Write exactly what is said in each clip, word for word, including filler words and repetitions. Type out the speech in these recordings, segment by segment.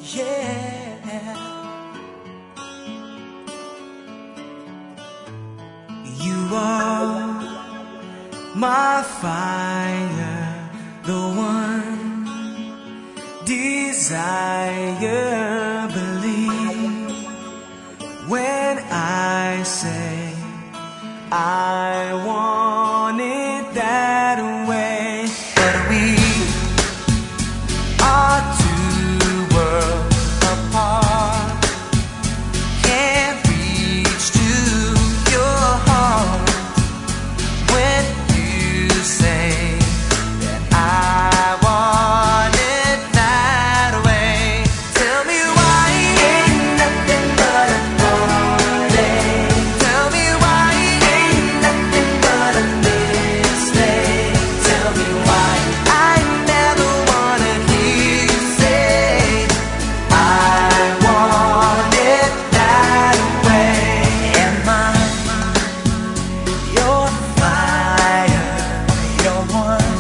yeah. You are my fire, the one desire. Believe when I say I want it that way. But we are two worlds apart, can't reach to your heart when you say that I want it that way. Tell me why ain't nothing but a heartache. Tell me why ain't nothing but a mistake. Tell me why I never wanna hear you say I want it that way. Am I your fire, your one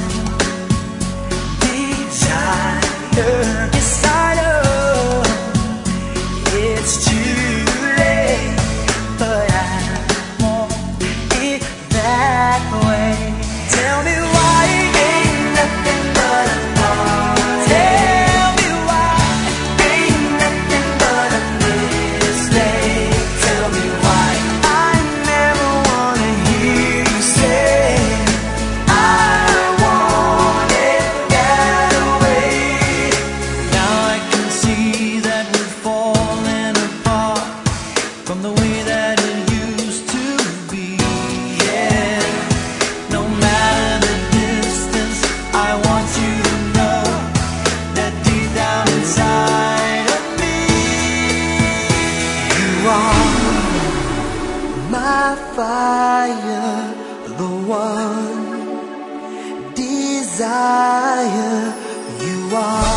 desire? Yes, I know it's too late, but I want it that way. Tell me why ain't nothing but a heart. Tell me why ain't nothing but a mistake. Tell me why I never wanna hear you say I want it that way. Now I can see that we're falling apart from the way that it used to be. Yeah, no matter the distance, I want you to know that deep down inside of me, you are my fire, the one desire. You are